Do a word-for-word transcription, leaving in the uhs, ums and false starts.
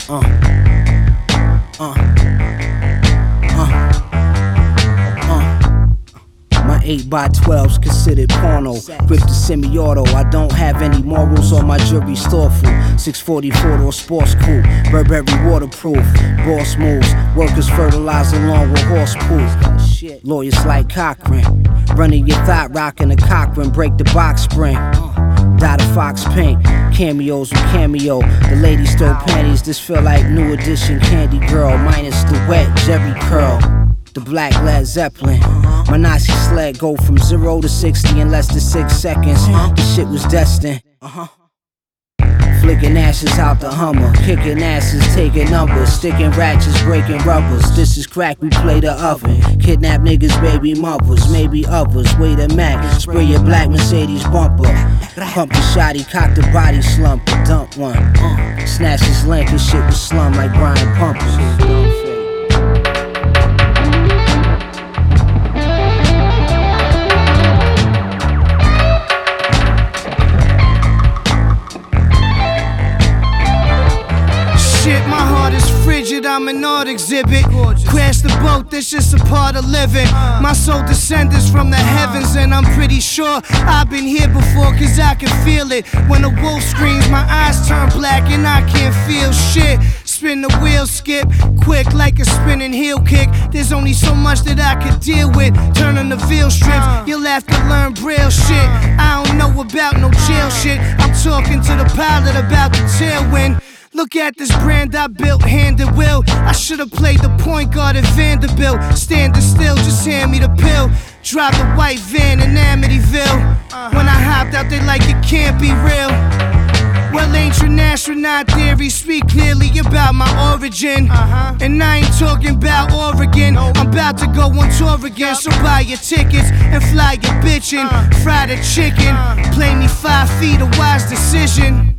Uh, uh, uh, uh. My eight by twelve's considered porno. Grip the semi-auto, I don't have any morals or my jury's thoughtful. six forty-four to a sports coupe, Burberry waterproof. Boss moves, workers fertilize along with horse poop. Lawyers like Cochran, running your thought, rocking a Cochran, break the box spring. Dot of Fox paint, cameos with cameo. The ladies throw panties, this feel like new edition Candy Girl, minus the wet Jerry curl. The black Led Zeppelin, my Nazi sled go from zero to sixty in less than six seconds. This shit was destined. Flicking ashes out the Hummer, kicking asses, taking numbers, sticking ratchets, breaking rubbers. This is crack, we play the oven. Kidnap niggas, baby mothers, maybe others. Wait a Mac, spray your black Mercedes bumper. Pump the shotty, cock the body slump, dump one. Uh, snatch his link, his shit was slum like Brian Pumper. My heart is frigid, I'm an art exhibit. Crash the boat, that's just a part of living. My soul descends from the heavens, and I'm pretty sure I've been here before, cause I can feel it. When the wolf screams, my eyes turn black and I can't feel shit. Spin the wheel, skip, quick like a spinning heel kick. There's only so much that I could deal with. Turning the veil strips, you'll have to learn braille shit. I don't know about no jail shit. I'm talking to the pilot about the tailwind. Look at this brand I built, hand and will. I should've played the point guard at Vanderbilt. Standing still, just hand me the pill. Drive the white van in Amityville. When I hopped out, they like it can't be real. Well, ancient astronaut theory speak clearly about my origin. And I ain't talking about Oregon. I'm about to go on tour again, so buy your tickets and fly your bitchin'. Fry the chicken, play me five feet, a wise decision.